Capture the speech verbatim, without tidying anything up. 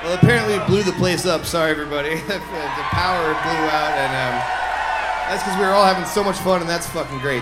Well, apparently we blew the place up. Sorry, everybody. the power blew out, and um, that's because we were all having so much fun, and that's fucking great.